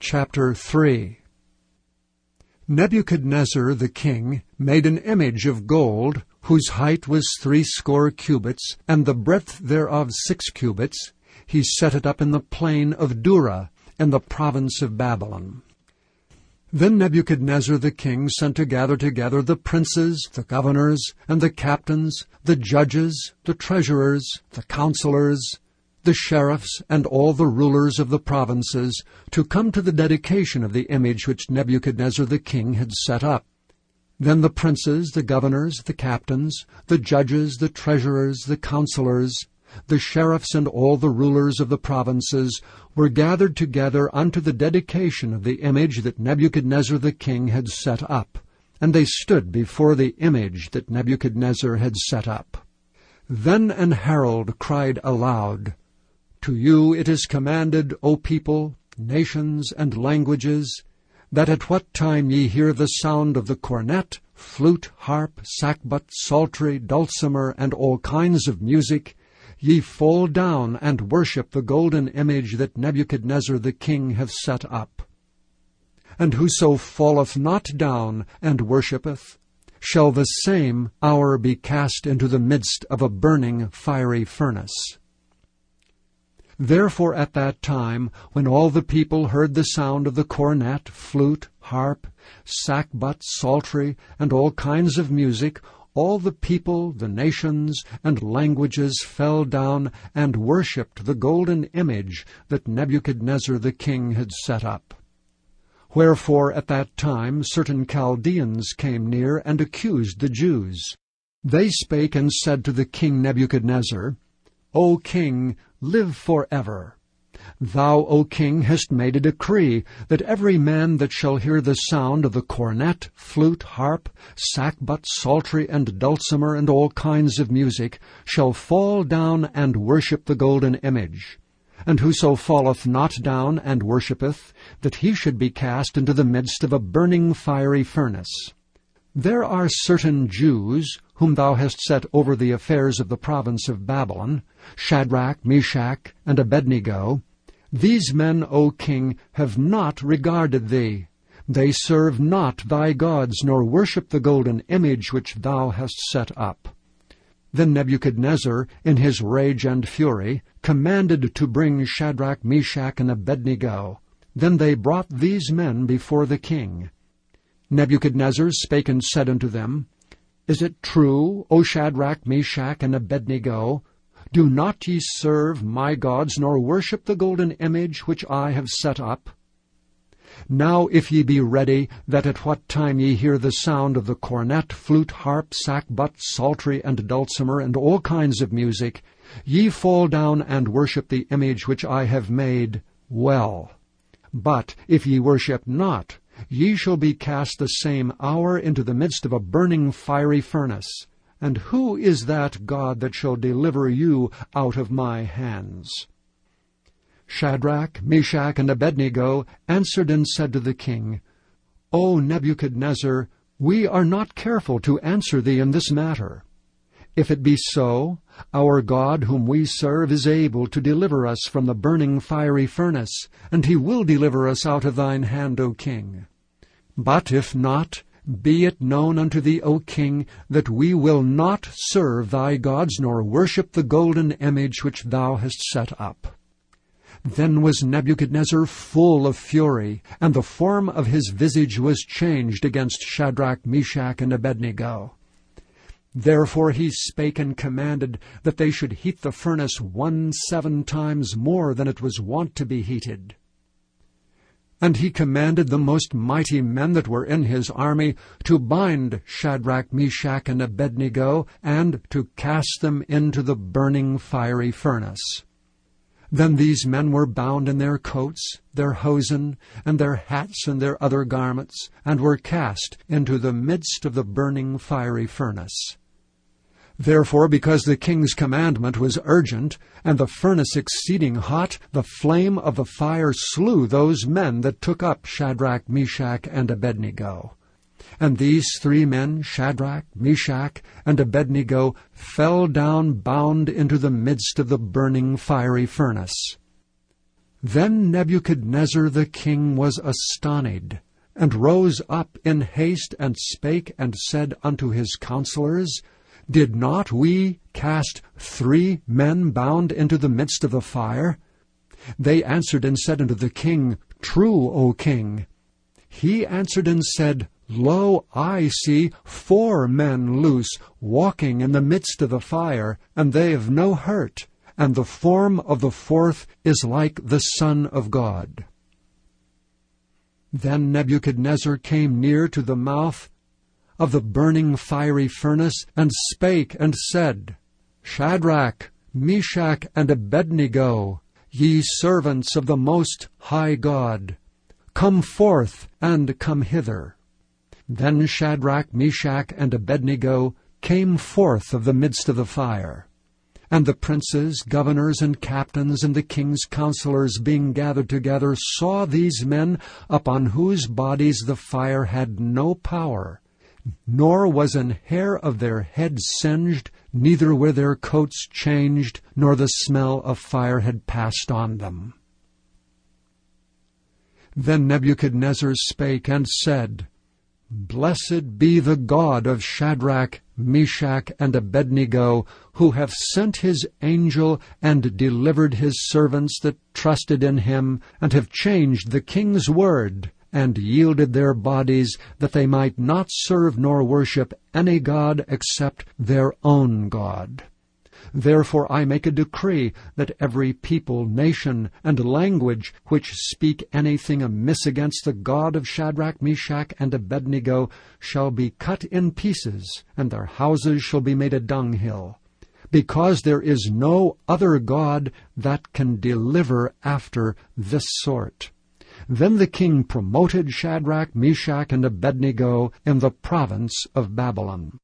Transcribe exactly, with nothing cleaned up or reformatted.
Chapter three. Nebuchadnezzar the king made an image of gold, whose height was threescore cubits, and the breadth thereof six cubits. He set it up in the plain of Dura, in the province of Babylon. Then Nebuchadnezzar the king sent to gather together the princes, the governors, and the captains, the judges, the treasurers, the counselors, the sheriffs, and all the rulers of the provinces, to come to the dedication of the image which Nebuchadnezzar the king had set up. Then the princes, the governors, the captains, the judges, the treasurers, the counselors, the sheriffs, and all the rulers of the provinces were gathered together unto the dedication of the image that Nebuchadnezzar the king had set up. And they stood before the image that Nebuchadnezzar had set up. Then an herald cried aloud, To you it is commanded, O people, nations, and languages, that at what time ye hear the sound of the cornet, flute, harp, sackbut, psaltery, dulcimer, and all kinds of music, ye fall down and worship the golden image that Nebuchadnezzar the king hath set up. And whoso falleth not down and worshippeth, shall the same hour be cast into the midst of a burning fiery furnace. Therefore at that time, when all the people heard the sound of the cornet, flute, harp, sackbut, psaltery, and all kinds of music, all the people, the nations, and languages fell down and worshipped the golden image that Nebuchadnezzar the king had set up. Wherefore at that time certain Chaldeans came near and accused the Jews. They spake and said to the king Nebuchadnezzar, O king, live forever. Thou, O king, hast made a decree that every man that shall hear the sound of the cornet, flute, harp, sackbut, psaltery, and dulcimer, and all kinds of music, shall fall down and worship the golden image. And whoso falleth not down and worshippeth, that he should be cast into the midst of a burning fiery furnace. There are certain Jews, whom thou hast set over the affairs of the province of Babylon, Shadrach, Meshach, and Abednego. These men, O king, have not regarded thee. They serve not thy gods, nor worship the golden image which thou hast set up. Then Nebuchadnezzar, in his rage and fury, commanded to bring Shadrach, Meshach, and Abednego. Then they brought these men before the king. Nebuchadnezzar spake and said unto them, Is it true, O Shadrach, Meshach, and Abednego? Do not ye serve my gods, nor worship the golden image which I have set up? Now if ye be ready, that at what time ye hear the sound of the cornet, flute, harp, sackbut, psaltery, and dulcimer, and all kinds of music, ye fall down and worship the image which I have made, well. But if ye worship not, ye shall be cast the same hour into the midst of a burning fiery furnace. And who is that God that shall deliver you out of my hands? Shadrach, Meshach, and Abednego answered and said to the king, O Nebuchadnezzar, we are not careful to answer thee in this matter. If it be so, our God whom we serve is able to deliver us from the burning fiery furnace, and he will deliver us out of thine hand, O king. But if not, be it known unto thee, O king, that we will not serve thy gods, nor worship the golden image which thou hast set up. Then was Nebuchadnezzar full of fury, and the form of his visage was changed against Shadrach, Meshach, and Abednego. Therefore he spake and commanded that they should heat the furnace one seven times more than it was wont to be heated. And he commanded the most mighty men that were in his army to bind Shadrach, Meshach, and Abednego, and to cast them into the burning fiery furnace. Then these men were bound in their coats, their hosen, and their hats, and their other garments, and were cast into the midst of the burning fiery furnace. Therefore, because the king's commandment was urgent, and the furnace exceeding hot, the flame of the fire slew those men that took up Shadrach, Meshach, and Abednego. And these three men, Shadrach, Meshach, and Abednego, fell down bound into the midst of the burning fiery furnace. Then Nebuchadnezzar the king was astonied, and rose up in haste, and spake and said unto his counselors, Did not we cast three men bound into the midst of the fire? They answered and said unto the king, True, O king. He answered and said, Lo, I see four men loose, walking in the midst of the fire, and they have no hurt, and the form of the fourth is like the Son of God. Then Nebuchadnezzar came near to the mouth of the burning fiery furnace, and spake and said, Shadrach, Meshach, and Abednego, ye servants of the Most High God, come forth and come hither. Then Shadrach, Meshach, and Abednego came forth of the midst of the fire. And the princes, governors, and captains, and the king's counselors, being gathered together, saw these men, upon whose bodies the fire had no power, nor was an hair of their heads singed, neither were their coats changed, nor the smell of fire had passed on them. Then Nebuchadnezzar spake and said, Blessed be the God of Shadrach, Meshach, and Abednego, who hath sent his angel and delivered his servants that trusted in him, and have changed the king's word, and yielded their bodies, that they might not serve nor worship any god except their own God. Therefore I make a decree that every people, nation, and language which speak anything amiss against the God of Shadrach, Meshach, and Abednego shall be cut in pieces, and their houses shall be made a dunghill, because there is no other God that can deliver after this sort. Then the king promoted Shadrach, Meshach, and Abednego in the province of Babylon.